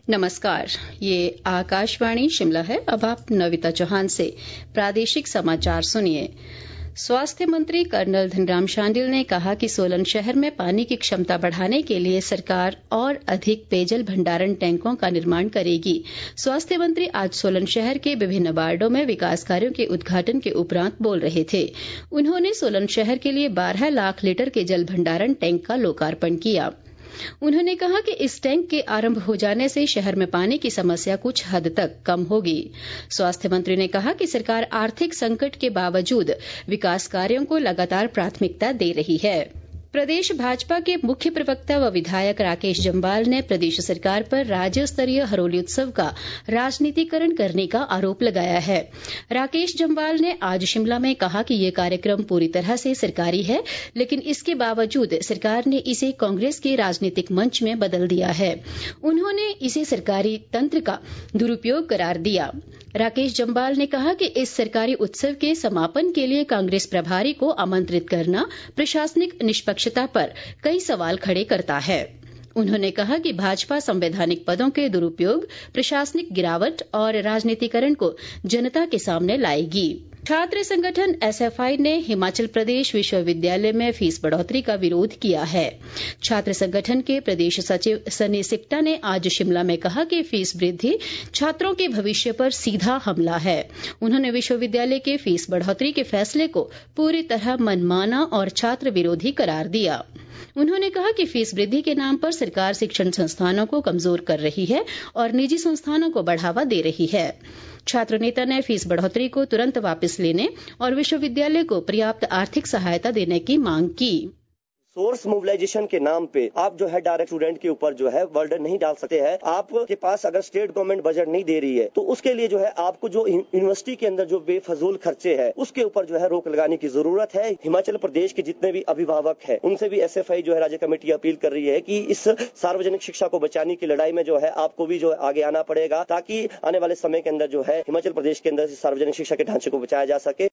नमस्कार, ये आकाशवाणी शिमला है। अब आप नविता चौहान से प्रादेशिक समाचार सुनिए। स्वास्थ्य मंत्री कर्नल धनराम शांडिल ने कहा कि सोलन शहर में पानी की क्षमता बढ़ाने के लिए सरकार और अधिक पेयजल भंडारण टैंकों का निर्माण करेगी। स्वास्थ्य मंत्री आज सोलन शहर के विभिन्न वार्डों में विकास कार्यों के उद्घाटन के उपरांत बोल रहे थे। उन्होंने सोलन शहर के लिए 12 लाख लीटर के जल भंडारण टैंक का लोकार्पण किया। उन्होंने कहा कि इस टैंक के आरंभ हो जाने से शहर में पानी की समस्या कुछ हद तक कम होगी। स्वास्थ्य मंत्री ने कहा कि सरकार आर्थिक संकट के बावजूद विकास कार्यों को लगातार प्राथमिकता दे रही है। प्रदेश भाजपा के मुख्य प्रवक्ता व विधायक राकेश जम्वाल ने प्रदेश सरकार पर राज्य स्तरीय हरोली उत्सव का राजनीतिकरण करने का आरोप लगाया है। राकेश जम्वाल ने आज शिमला में कहा कि ये कार्यक्रम पूरी तरह से सरकारी है, लेकिन इसके बावजूद सरकार ने इसे कांग्रेस के राजनीतिक मंच में बदल दिया है। उन्होंने इसे सरकारी तंत्र का दुरुपयोग करार दिया। राकेश जम्वाल ने कहा कि इस सरकारी उत्सव के समापन के लिए कांग्रेस प्रभारी को आमंत्रित करना प्रशासनिक निष्पक्षता पर कई सवाल खड़े करता है। उन्होंने कहा कि भाजपा संवैधानिक पदों के दुरुपयोग, प्रशासनिक गिरावट और राजनीतिकरण को जनता के सामने लाएगी। छात्र संगठन एसएफआई ने हिमाचल प्रदेश विश्वविद्यालय में फीस बढ़ोतरी का विरोध किया है। छात्र संगठन के प्रदेश सचिव सनी सिक्टा ने आज शिमला में कहा कि फीस वृद्धि छात्रों के भविष्य पर सीधा हमला है। उन्होंने विश्वविद्यालय के फीस बढ़ोतरी के फैसले को पूरी तरह मनमाना और छात्र विरोधी करार दिया। उन्होंने कहा कि फीस वृद्धि के नाम पर सरकार शिक्षण संस्थानों को कमजोर कर रही है और निजी संस्थानों को बढ़ावा दे रही है। छात्र नेता ने फीस बढ़ोतरी को तुरंत वापस लेने और विश्वविद्यालय को पर्याप्त आर्थिक सहायता देने की मांग की। सोर्स मोबिलाइजेशन के नाम पे आप जो है डायरेक्ट स्टूडेंट के ऊपर जो है बर्डन नहीं डाल सकते हैं। आपके पास अगर स्टेट गवर्नमेंट बजट नहीं दे रही है तो उसके लिए जो है आपको जो यूनिवर्सिटी के अंदर जो बेफजूल खर्चे हैं उसके ऊपर जो है रोक लगाने की जरूरत है। हिमाचल प्रदेश के जितने भी अभिभावक हैं उनसे भी एसएफआई जो है राज्य कमेटी अपील कर रही है कि इस सार्वजनिक शिक्षा को बचाने की लड़ाई में जो है आपको भी जो है आगे आना पड़ेगा, ताकि आने वाले समय के अंदर जो है हिमाचल प्रदेश के अंदर सार्वजनिक शिक्षा के ढांचे को बचाया जा सके।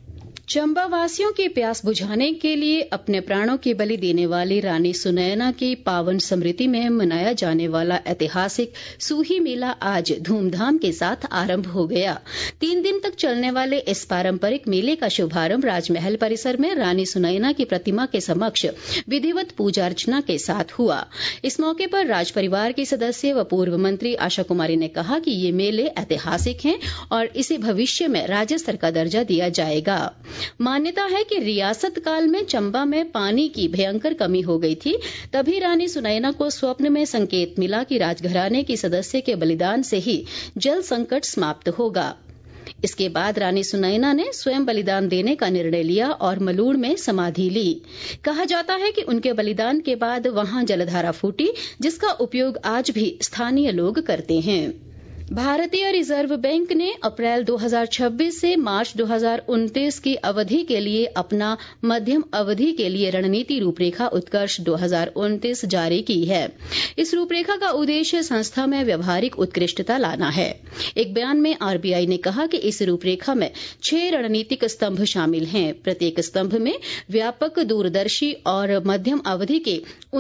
चंबा वासियों की प्यास बुझाने के लिए अपने प्राणों की बलि देने वाली रानी सुनैना की पावन स्मृति में मनाया जाने वाला ऐतिहासिक सूही मेला आज धूमधाम के साथ आरंभ हो गया। 3 दिन तक चलने वाले इस पारंपरिक मेले का शुभारंभ राजमहल परिसर में रानी सुनैना की प्रतिमा के समक्ष विधिवत पूजा अर्चना के साथ हुआ। इस मौके पर राज परिवार की सदस्य व पूर्व मंत्री आशा कुमारी ने कहा कि ये मेले ऐतिहासिक हैं और इसे भविष्य में राज्य स्तर का दर्जा दिया जाएगा। मान्यता है कि रियासत काल में चंबा में पानी की भयंकर कमी हो गई थी। तभी रानी सुनैना को स्वप्न में संकेत मिला कि राजघराने की सदस्य के बलिदान से ही जल संकट समाप्त होगा। इसके बाद रानी सुनैना ने स्वयं बलिदान देने का निर्णय लिया और मलूड़ में समाधि ली। कहा जाता है कि उनके बलिदान के बाद वहां जलधारा फूटी, जिसका उपयोग आज भी स्थानीय लोग करते हैं। भारतीय रिजर्व बैंक ने अप्रैल 2026 से मार्च 2029 की अवधि के लिए अपना मध्यम अवधि के लिए रणनीति रूपरेखा उत्कर्ष 2029 जारी की है। इस रूपरेखा का उद्देश्य संस्था में व्यवहारिक उत्कृष्टता लाना है। एक बयान में आरबीआई ने कहा कि इस रूपरेखा में 6 रणनीतिक स्तंभ शामिल हैं। प्रत्येक स्तंभ में व्यापक, दूरदर्शी और मध्यम अवधि के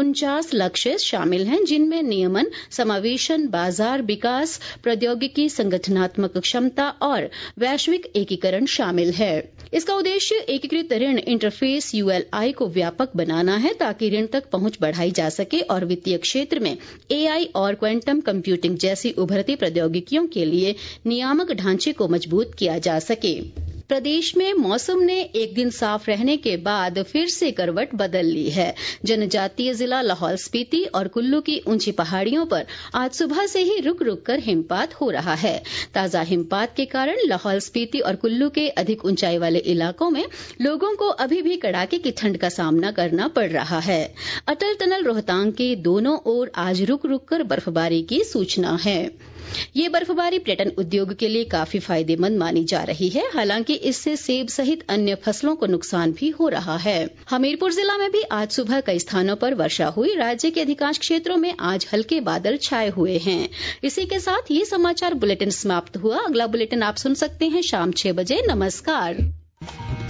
49 लक्ष्य शामिल हैं, जिनमें नियमन, समावेशन, बाजार विकास, प्रौद्योगिकी, संगठनात्मक क्षमता और वैश्विक एकीकरण शामिल है। इसका उद्देश्य एकीकृत ऋण इंटरफेस यूएलआई को व्यापक बनाना है, ताकि ऋण तक पहुंच बढ़ाई जा सके और वित्तीय क्षेत्र में एआई और क्वांटम कंप्यूटिंग जैसी उभरती प्रौद्योगिकियों के लिए नियामक ढांचे को मजबूत किया जा सके। प्रदेश में मौसम ने एक दिन साफ रहने के बाद फिर से करवट बदल ली है। जनजातीय जिला लाहौल स्पीति और कुल्लू की ऊंची पहाड़ियों पर आज सुबह से ही रुक रुक कर हिमपात हो रहा है। ताजा हिमपात के कारण लाहौल स्पीति और कुल्लू के अधिक ऊंचाई वाले इलाकों में लोगों को अभी भी कड़ाके की ठंड का सामना करना पड़ रहा है। अटल टनल रोहतांग के दोनों ओर आज रुक रुक कर बर्फबारी की सूचना है। ये बर्फबारी पर्यटन उद्योग के लिए काफी फायदेमंद मानी जा रही है। हालांकि इससे सेब सहित अन्य फसलों को नुकसान भी हो रहा है। हमीरपुर जिला में भी आज सुबह कई स्थानों पर वर्षा हुई। राज्य के अधिकांश क्षेत्रों में आज हल्के बादल छाए हुए हैं। इसी के साथ ये समाचार बुलेटिन समाप्त हुआ। अगला बुलेटिन आप सुन सकते हैं शाम 6 बजे। नमस्कार।